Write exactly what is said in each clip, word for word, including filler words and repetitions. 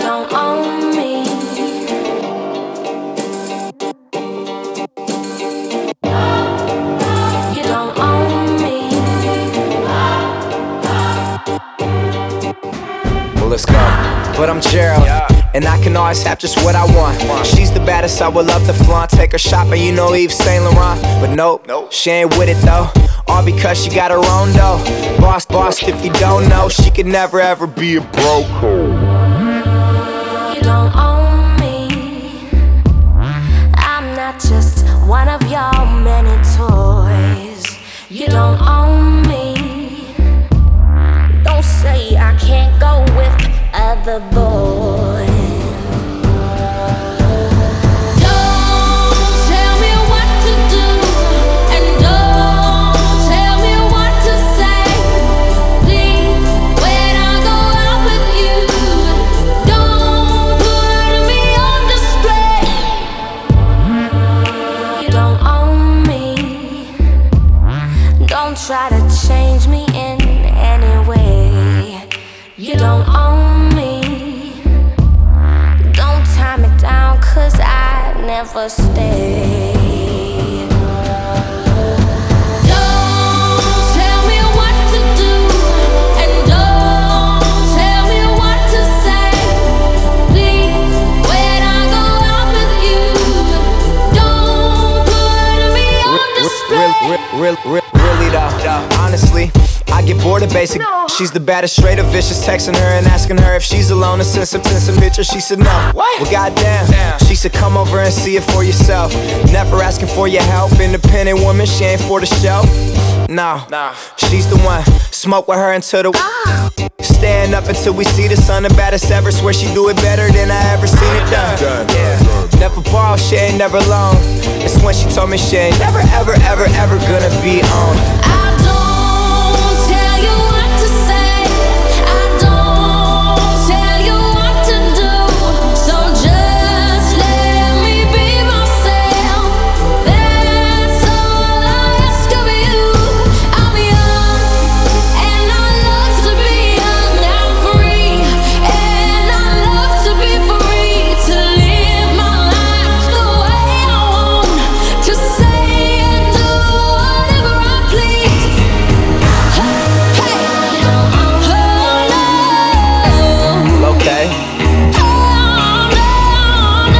don't own me. You don't own me. Well, let's go. But I'm Gerald, yeah. And I can always have just what I want. She's the baddest, I would love to flaunt. Take her shopping, you know Yves Saint Laurent. But nope, nope, she ain't with it though. All because she got her own dough. Boss, boss, if you don't know, she could never ever be a broke. You don't own me. I'm not just one of your many toys. You don't own me. Don't say I can't go with other boys. Try to change me in any way. You don't own me. Don't tie me down, cause I never stay. Don't tell me what to do, and don't tell me what to say. Please, when I go out with you, don't put me on display. Real, real, real, really though, honestly, I get bored of basic. No. She's the baddest, straight up vicious. Texting her and asking her if she's alone and send some, send some pictures. She said no. What? Well, goddamn. Damn. She said come over and see it for yourself. Never asking for your help. Independent woman, she ain't for the shelf. No, nah. She's the one. Smoke with her until the ah. Stand up until we see the sun. The baddest ever. Swear she do it better than I ever seen it done. done, yeah. done, done. Never borrow, she ain't never alone. It's when she told me she ain't never, ever, ever, ever gonna be on. I don't tell you what to say. I don't tell you what to do. So just let me be myself. That's all I ask of you. I'm young and I love to be young. I'm free and I love to be free. To live my life the way I want. To say and do whatever I please. Hey, hey, oh no. Okay. Oh no, no.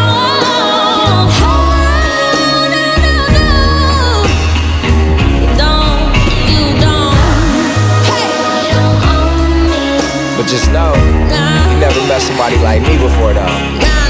Oh no, no, no. You don't, you don't. Hey, you don't own me. But just know, Nah, you never met somebody like me before though. nah.